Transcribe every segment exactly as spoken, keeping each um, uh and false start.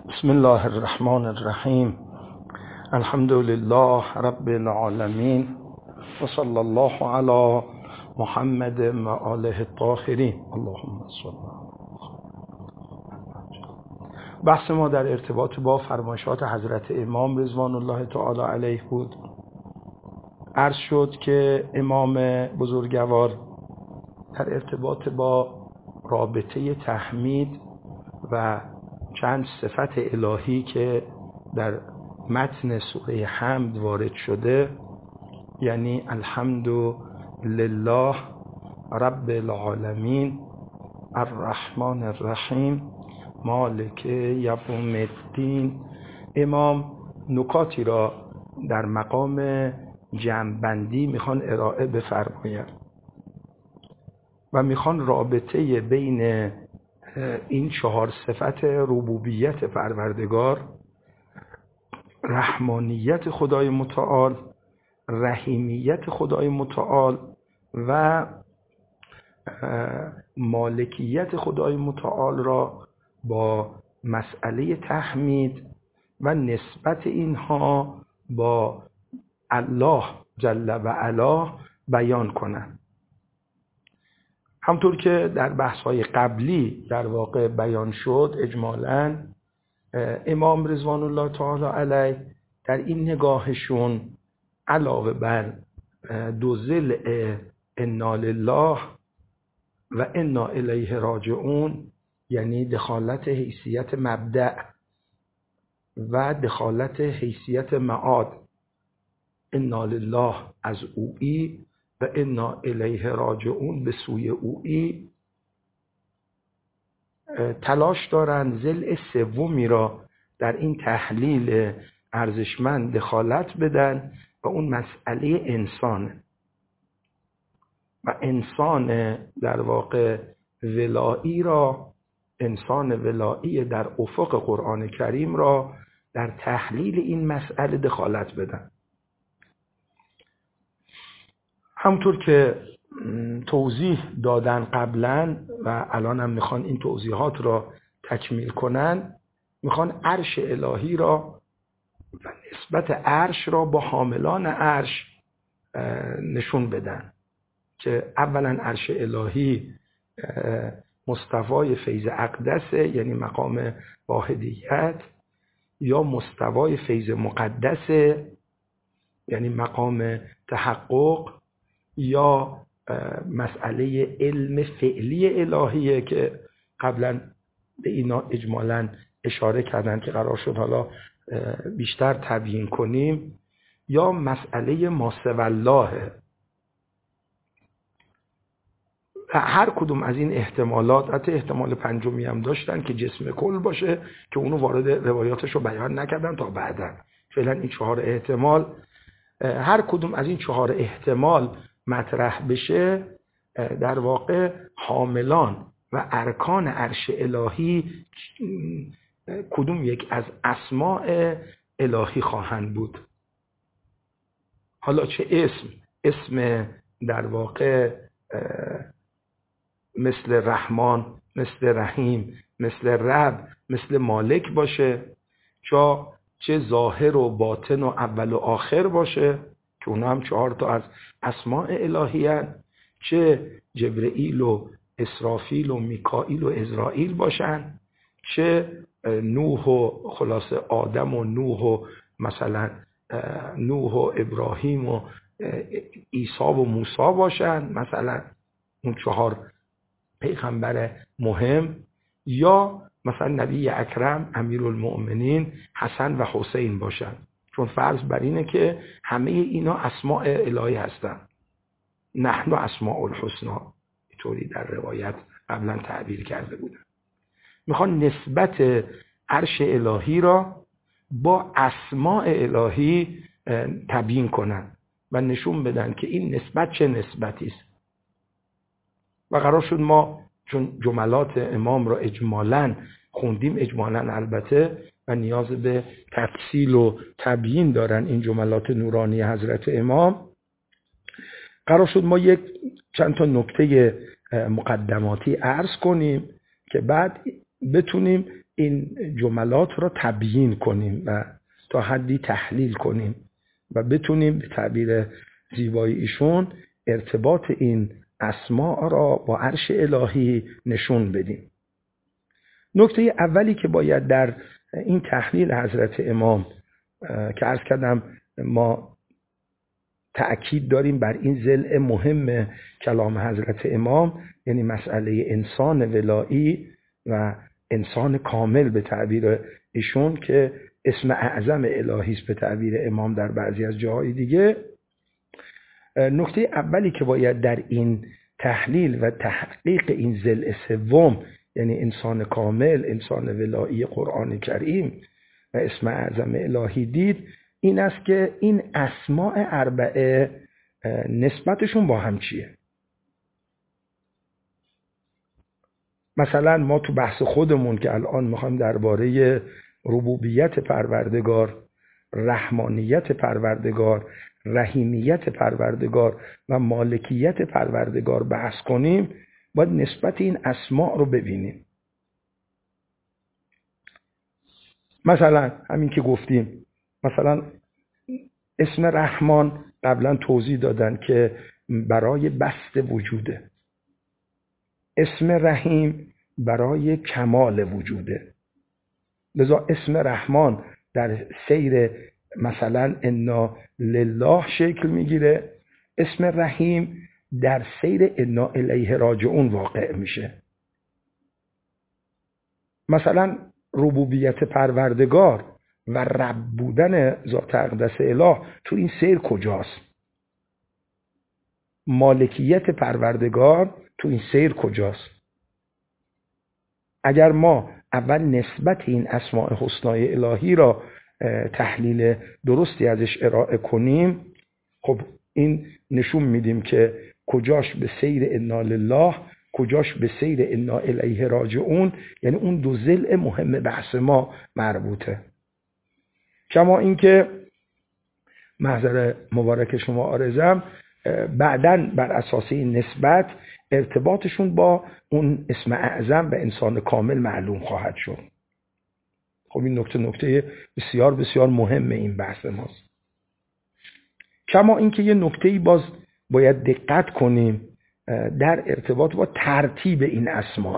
بسم الله الرحمن الرحیم. الحمد لله رب العالمین و صلی الله علی محمد و آله الطاهرین. اللهم صل. بحث ما در ارتباط با فرمایشات حضرت امام رضوان الله تعالی علیه بود. عرض شد که امام بزرگوار در ارتباط با رابطه تحمید و چند صفت الهی که در متن سوره حمد وارد شده، یعنی الحمد لله رب العالمین الرحمن الرحیم مالک یوم الدین، امام نکاتی را در مقام جمع‌بندی میخوان ارائه بفرمایند و میخوان رابطه بین این چهار صفت ربوبیت پروردگار، رحمانیت خدای متعال، رحیمیت خدای متعال و مالکیت خدای متعال را با مسئله تحمید و نسبت اینها با الله جل و علا بیان کنند. همطور که در بحث‌های قبلی در واقع بیان شد، اجمالاً امام رضوان الله تعالی علیه در این نگاهشون علاوه بر دو ضلع انا لله و انا الیه راجعون، یعنی دخالت حیثیت مبدأ و دخالت حیثیت معاد، انا لله از اویی و انا الیه راجعون به سوی اویی، تلاش دارند ضلع سومی را در این تحلیل ارزشمند دخالت بدن و اون مسئله انسان و انسان در واقع ولایی را، انسان ولایی در افق قرآن کریم را در تحلیل این مسئله دخالت بدن. همطور که توضیح دادن قبلا و الان هم میخوان این توضیحات را تکمیل کنن، میخوان عرش الهی را و نسبت عرش را با حاملان عرش نشون بدن که اولا عرش الهی مستوای فیض اقدسه، یعنی مقام واحدیت، یا مستوای فیض مقدسه، یعنی مقام تحقق، یا مسئله علم فعلی الهیه که قبلا به اینا اجمالاً اشاره کردن که قرار شد حالا بیشتر تبیین کنیم، یا مسئله ماسوی الله. هر کدوم از این احتمالات، حتی احتمال پنجمی هم داشتن که جسم کل باشه که اونو وارد روایاتش رو بیان نکردن تا بعداً. فعلا این چهار احتمال، هر کدوم از این چهار احتمال مطرح بشه، در واقع حاملان و ارکان عرش الهی کدوم یک از اسماء الهی خواهند بود. حالا چه اسم، اسم در واقع مثل رحمان، مثل رحیم، مثل رب، مثل مالک باشه، چا چه ظاهر و باطن و اول و آخر باشه که اونا هم چهار تا از اسماء الهی هستند، چه جبرئیل و اسرافیل و میکائیل و عزرائیل باشن، چه نوح و خلاص آدم و نوح و مثلا نوح و ابراهیم و عیسی و موسی باشن، مثلا اون چهار پیغمبر مهم، یا مثلا نبی اکرم امیرالمؤمنین حسن و حسین باشن، چون فرض بر اینه که همه اینا اسماء الهی هستن. نحن اسماء الحسنا، اینطوری در روایت قبلا تعبیر کرده بودن. میخوان نسبت عرش الهی را با اسماء الهی تبیین کنن و نشون بدن که این نسبت چه نسبتی است. و قرار شد ما چون جملات امام را اجمالاً خوندیم، اجمالاً البته و نیاز به تفصیل و تبیین دارن این جملات نورانی حضرت امام، قرار شد ما یک چند تا نکته مقدماتی عرض کنیم که بعد بتونیم این جملات رو تبیین کنیم و تا حدی تحلیل کنیم و بتونیم به تعبیر زیبای ایشون ارتباط این اسماء را با عرش الهی نشون بدیم. نکته اولی که باید در این تحلیل حضرت امام که عرض کردم ما تأکید داریم بر این ضلع مهم کلام حضرت امام، یعنی مسئله انسان ولایی و انسان کامل به تعبیر ایشون که اسم اعظم الهی است به تعبیر امام در بعضی از جاهای دیگه. نکته اولی که باید در این تحلیل و تحقیق این ضلع سوم، یعنی انسان کامل، انسان ولایی قرآن کریم و اسم اعظم الهی دید، این است که این اسماء اربعه نسبتشون با هم چیه. مثلا ما تو بحث خودمون که الان میخوایم درباره ربوبیت پروردگار، رحمانیت پروردگار، رحیمیت پروردگار و مالکیت پروردگار بحث کنیم، باید نسبت این اسماء رو ببینیم. مثلا همین که گفتیم، مثلا اسم رحمان قبلا توضیح دادن که برای بسط وجوده، اسم رحیم برای کمال وجوده. لذا اسم رحمان در سیر مثلا انا لله شکل میگیره، اسم رحیم در سیر انا الیه راجعون واقع میشه. مثلا ربوبیت پروردگار و رب بودن ذات اقدس اله تو این سیر کجاست؟ مالکیت پروردگار تو این سیر کجاست؟ اگر ما اول نسبت این اسماء حسنای الهی را تحلیل درستی ازش ارائه کنیم، خب این نشون میدیم که کجاش به سیر انا لله، کجاش به سیر انا الیه راجعون، یعنی اون دو ضلع مهم بحث ما مربوطه. کما اینکه محضر مبارک شما آرزم بعداً بر اساس این نسبت ارتباطشون با اون اسم اعظم و انسان کامل معلوم خواهد شد. خب این نکته نکته بسیار بسیار مهم این بحث ماست. کما اینکه یه نکته‌ای باز باید دقت کنیم در ارتباط با ترتیب این اسماء.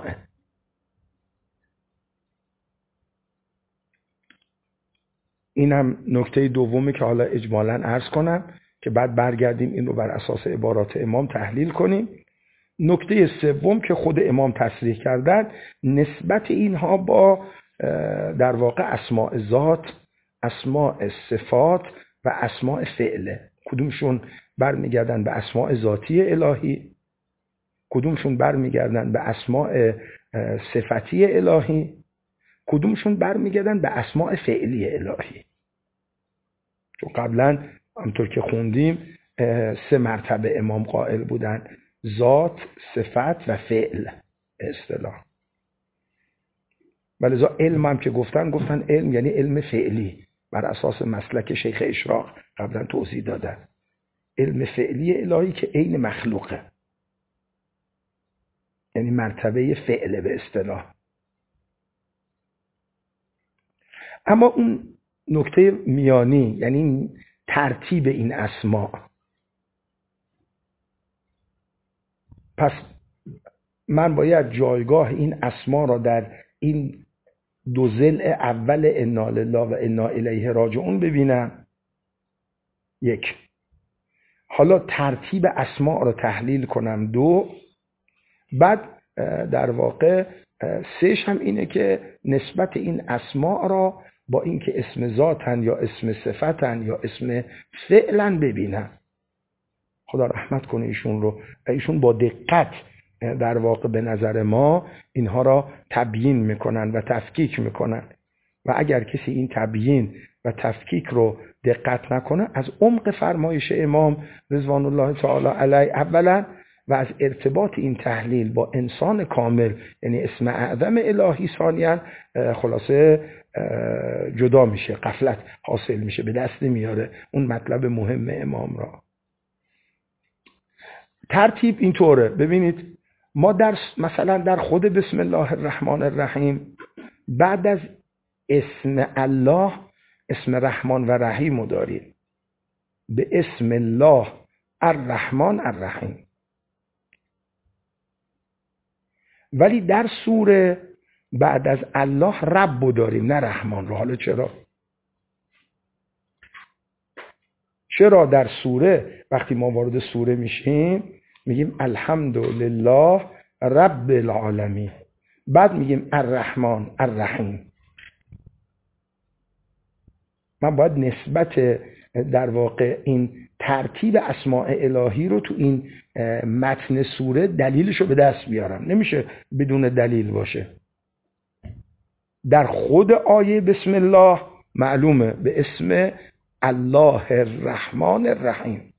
اینم نکته دومی که حالا اجمالاً عرض کنم که بعد برگردیم این رو بر اساس عبارات امام تحلیل کنیم. نکته سوم که خود امام تصریح کردن، نسبت اینها با در واقع اسماء ذات، اسماء صفات و اسماء فعله. کدومشون برمیگردن به اسماء ذاتی الهی، کدومشون برمیگردن به اسماء صفتی الهی، کدومشون برمیگردن به اسماء فعلی الهی. چون قبلا همطور که خوندیم سه مرتبه امام قائل بودن: ذات، صفت و فعل اصطلاح. ولی ذا علم هم که گفتن گفتن علم یعنی علم فعلی، بر اساس مسلک شیخ اشراق قبلا توضیح دادن. علم فعلی الهی که عین مخلوقه، یعنی مرتبه فعل به اصطلاح. اما اون نکته میانی، یعنی ترتیب این اسماء، پس من باید جایگاه این اسما را در این دو ضلع اول انا لله و انا الیه راجعون ببینم. یک، حالا ترتیب اسما را تحلیل کنم. دو، بعد در واقع سهش هم اینه که نسبت این اسما را با اینکه اسم ذاتن یا اسم صفتن یا اسم فعلن ببینم. خدا رحمت کنه ایشون رو. ایشون با دقت در واقع به نظر ما اینها را تبیین میکنن و تفکیک میکنن و اگر کسی این تبیین و تفکیک رو دقت نکنه، از عمق فرمایش امام رضوان الله تعالی علیه اولا و از ارتباط این تحلیل با انسان کامل یعنی اسم اعظم الهی ثانیاً خلاصه جدا میشه، غفلت حاصل میشه، به دست میاره اون مطلب مهم امام را. ترتیب اینطوره. ببینید ما در مثلا در خود بسم الله الرحمن الرحیم بعد از اسم الله اسم رحمان و رحیم رو داریم، به اسم الله الرحمن الرحیم. ولی در سوره بعد از الله رب رو داریم، نه رحمان رو. حالا چرا؟ چرا در سوره وقتی ما وارد سوره میشیم میگیم الحمدلله رب العالمین، بعد میگیم الرحمن الرحیم؟ من باید نسبت در واقع این ترتیب اسماء الهی رو تو این متن سوره دلیلش رو به دست بیارم. نمیشه بدون دلیل باشه. در خود آیه بسم الله معلومه به اسم الله الرحمن الرحیم.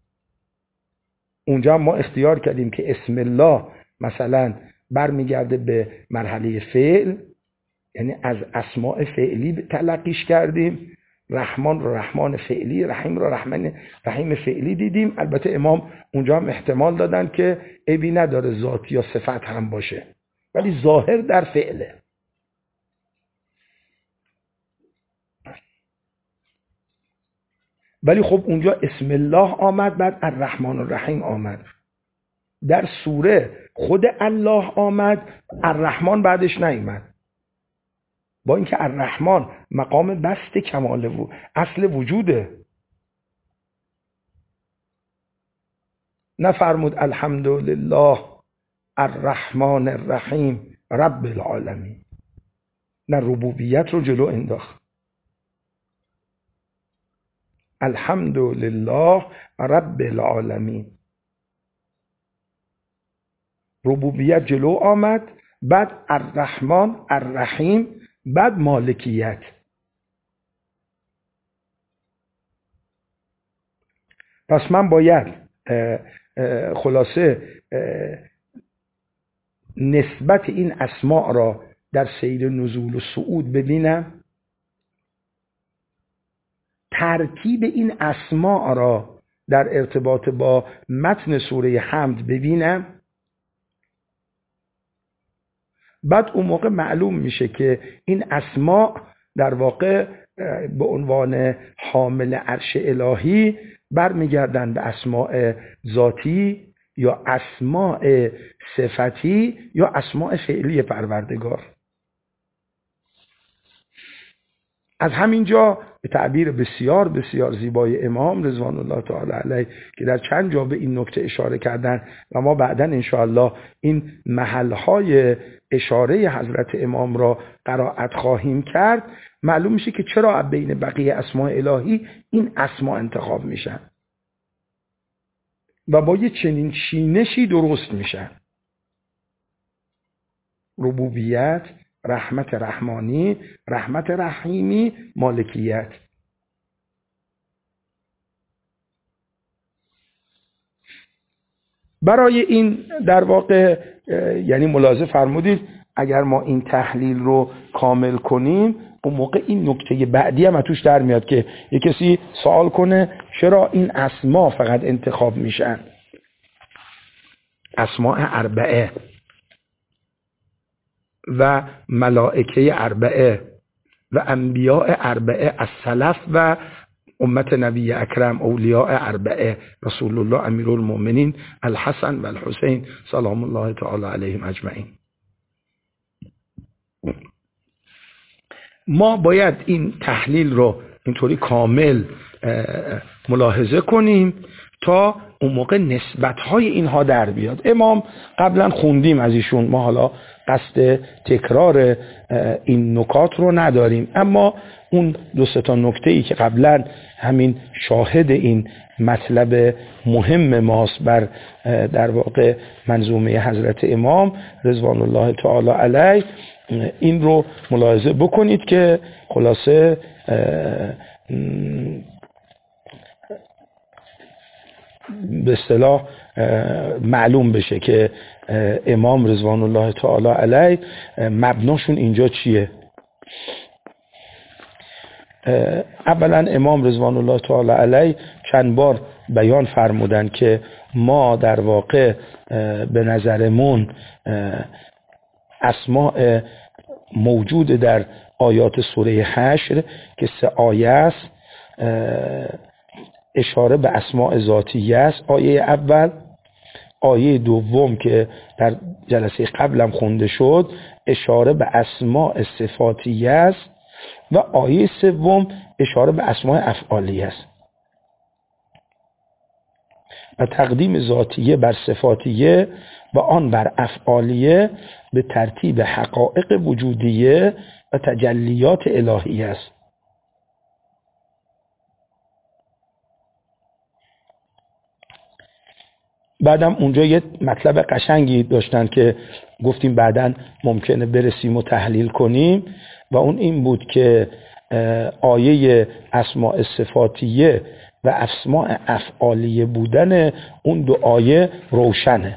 اونجا ما اختیار کردیم که اسم الله مثلا برمیگرده به مرحله فعل، یعنی از اسماء فعلی تلقیش کردیم. رحمان رو رحمان فعلی، رحیم رو رحمان رحیم فعلی دیدیم. البته امام اونجا هم احتمال دادن که عیبی نداره ذات یا صفت هم باشه، ولی ظاهر در فعله. ولی خب اونجا اسم الله آمد، بعد الرحمن الرحیم آمد. در سوره خود الله آمد، الرحمن بعدش نیامد، با اینکه الرحمن مقام بسط کمال و اصل وجوده. نفرمود الحمدلله الرحمن الرحیم رب العالمین، نه ربوبیت رو جلو انداخت. الحمدلله رب العالمین، ربوبیت جلو آمد، بعد الرحمن الرحیم، بعد مالکیت. پس من باید خلاصه نسبت این اسماء را در سیر نزول و صعود ببینم، ترتیب این اسماء را در ارتباط با متن سوره حمد ببینم. بعد اون موقع معلوم میشه که این اسماء در واقع به عنوان حامل عرش الهی برمیگردن به اسماء ذاتی یا اسماء صفتی یا اسماء فعلی پروردگار. از همینجا به تعبیر بسیار بسیار زیبای امام رضوان الله تعالی علیه که در چند جا به این نکته اشاره کردن و ما بعداً انشاءالله این محلهای اشاره حضرت امام را قرائت خواهیم کرد، معلوم میشه که چرا بین بقیه اسماء الهی این اسماء انتخاب میشن و با یه چنین چینشی درست میشن. ربوبیت، رحمت رحمانی، رحمت رحیمی، مالکیت. برای این در واقع یعنی ملاحظه فرمودید اگر ما این تحلیل رو کامل کنیم اون موقع این نکته بعدی هم توش در میاد که یک کسی سوال کنه چرا این اسما فقط انتخاب میشن؟ اسماء اربعه و ملائکه اربعه و انبیاء اربعه از سلف و امت نبی اکرم اولیاء اربعه رسول الله امیرالمؤمنین الحسن و الحسین سلام الله تعالی علیهم اجمعین. ما باید این تحلیل رو اینطوری کامل ملاحظه کنیم تا اون موقع نسبت‌های اینها در بیاد. امام قبلا خوندیم از ایشون، ما حالا قصد تکرار این نکات رو نداریم، اما اون دو سه تا نکته‌ای که قبلا همین شاهد این مطلب مهم ماست بر در واقع منظومه حضرت امام رضوان الله تعالی علیه، این رو ملاحظه بکنید که خلاصه به اصطلاح معلوم بشه که امام رضوان الله تعالی علیه مبناشون اینجا چیه. اولا امام رضوان الله تعالی علیه چند بار بیان فرمودن که ما در واقع به نظرمون اسماء موجود در آیات سوره حشر که سه آیه است، اشاره به اسماء ذاتیه است آیه اول، آیه دوم که در جلسه قبلم خونده شد اشاره به اسماء صفاتیه است و آیه سوم اشاره به اسماء افعالیه است. و تقدیم ذاتیه بر صفاتیه و آن بر افعالیه به ترتیب حقایق وجودیه و تجلیات الهیه است. بعدم اونجا یه مطلب قشنگی داشتن که گفتیم بعداً ممکنه برسیم و تحلیل کنیم و اون این بود که آیه اسماء صفاتیه و اسماء افعالیه بودن اون دو آیه روشنه،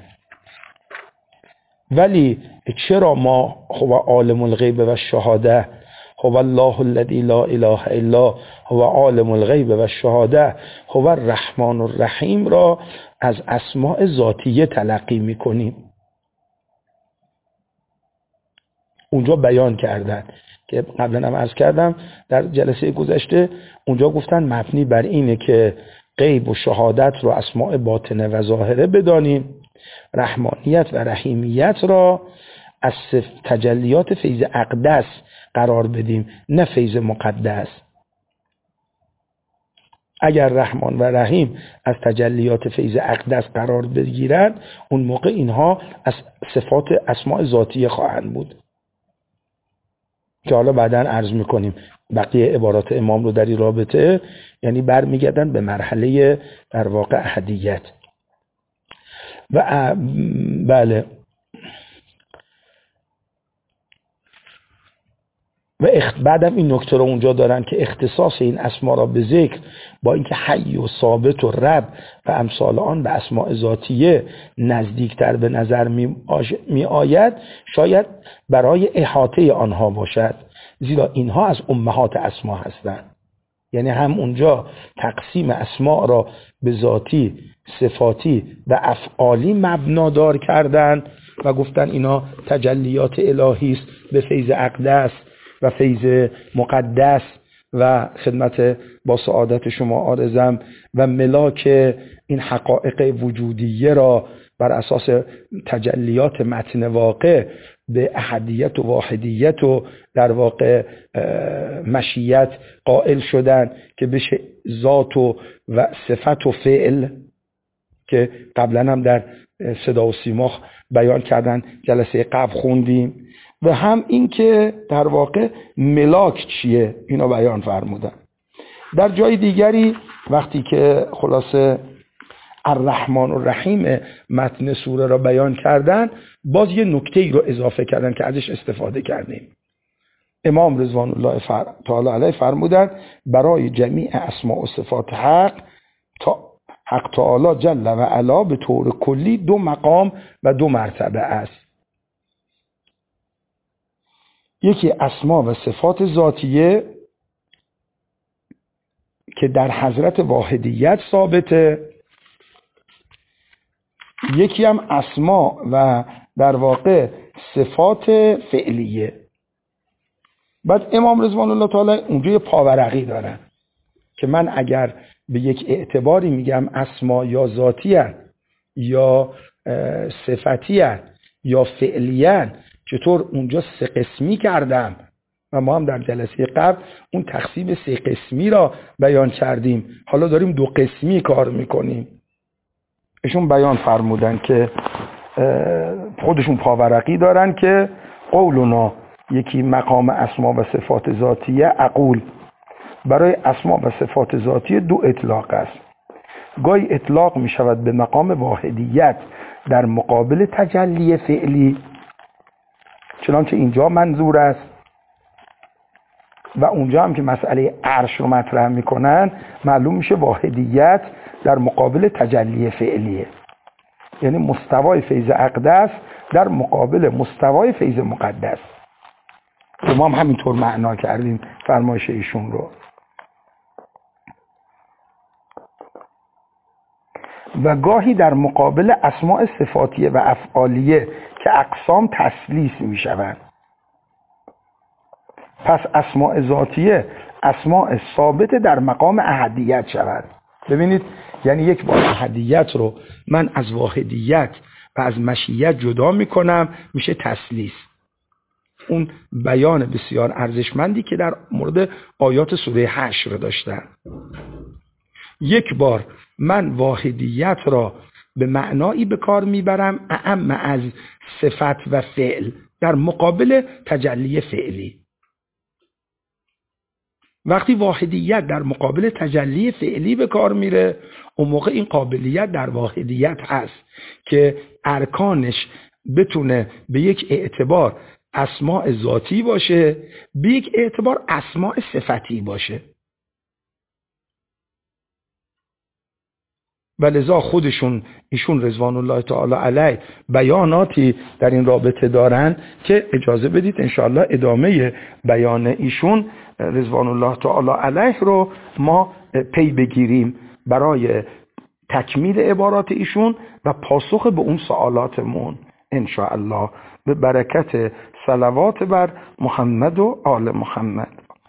ولی چرا ما هو عالم الغیب و الشهاده هو الله الذی لا اله الا هو عالم الغیب و الشهاده هو الرحمن الرحیم را از اسماء ذاتیه تلقی میکنیم؟ اونجا بیان کردن که قبلا هم عرض کردم در جلسه گذشته، اونجا گفتن مبنی بر اینه که غیب و شهادت رو اسماء باطنه و ظاهره بدانیم، رحمانیت و رحیمیت را از تجلیات فیض اقدس قرار بدیم، نه فیض مقدس. اگر رحمان و رحیم از تجلیات فیض اقدس قرار بگیرن، اون موقع اینها از صفات اسماء ذاتیه خواهند بود که حالا بعداً عرض میکنیم بقیه عبارات امام رو در این رابطه، یعنی برمیگردن به مرحله در واقع احدیت. و بله و بعدم این نکته رو اونجا دارن که اختصاص این اسما را به ذکر با اینکه حی و ثابت و رب و امثال آن به اسماء ذاتیه نزدیکتر به نظر می آید، شاید برای احاطه آنها باشد، زیرا اینها از امهات اسما هستند. یعنی هم اونجا تقسیم اسماء را به ذاتی، صفاتی و افعالی مبنادار کردن و گفتن اینا تجلیات الهی است به فیض اقدس و فیض مقدس و خدمت با سعادت شما عارضم و ملاک این حقایق وجودیه را بر اساس تجلیات متن واقع به احدیت و واحدیت و در واقع مشیت قائل شدن که بشه ذات و, و صفت و فعل که قبلا هم در صدا و سیما بیان کردن، جلسه قبل خوندیم، و هم این که در واقع ملاک چیه اینا بیان فرمودن. در جای دیگری وقتی که خلاصه الرحمن الرحیم متن سوره را بیان کردن، باز یه نکته‌ای رو اضافه کردن که ازش استفاده کردیم. امام رضوان الله فر... تعالی علیه فرمودند برای جمیع اسماء و صفات حق تا حق تعالی جل و علا به طور کلی دو مقام و دو مرتبه است. یکی اسما و صفات ذاتیه که در حضرت واحدیت ثابته، یکی هم اسما و در واقع صفات فعلیه. بعد امام رضوان الله تعالی اونجا یه پاورقی دارن که من اگر به یک اعتباری میگم اسما یا ذاتی هن یا صفتی هن یا فعلی هن، چطور اونجا سه قسمی کردم و ما هم در جلسه قبل اون تقسیم سه قسمی را بیان کردیم، حالا داریم دو قسمی کار میکنیم. ایشون بیان فرمودن که خودشون پاورقی دارن که قولنا یکی مقام اسما و صفات ذاتیه اقول، برای اسما و صفات ذاتیه دو اطلاق است. گاهی اطلاق می شود به مقام واحدیت در مقابل تجلی فعلی، چنانچه اینجا منظور است، و اونجا هم که مسئله عرش رو مطرح میکنن معلوم میشه واحدیت در مقابل تجلی فعلیه، یعنی مستوای فیض اقدس در مقابل مستوای فیض مقدس. ما هم همینطور معنا کردیم فرمایش ایشون رو. و گاهی در مقابل اسماء صفاتیه و افعالیه که اقسام تثلیث میشوند. پس اسماء ذاتیه اسماء ثابت در مقام احدیت شود. ببینید یعنی یک بار احدیت رو من از واحدیت و از مشیت جدا میکنم، میشه تثلیث. اون بیان بسیار ارزشمندی که در مورد آیات سوره حشر داشتن. یک بار من واحدیت را به معنایی به کار میبرم اعم از صفت و فعل در مقابل تجلی فعلی. وقتی واحدیت در مقابل تجلی فعلی به کار میره، اون موقع این قابلیت در واحدیت هست که ارکانش بتونه به یک اعتبار اسماء ذاتی باشه، به یک اعتبار اسماء صفتی باشه. و لذا خودشون ایشون رضوان الله تعالی علیه بیاناتی در این رابطه دارن که اجازه بدید انشاءالله ادامه بیان ایشون رضوان الله تعالی علیه رو ما پی بگیریم برای تکمیل عبارات ایشون و پاسخ به اون سوالاتمون انشاءالله، به برکت صلوات بر محمد و آل محمد.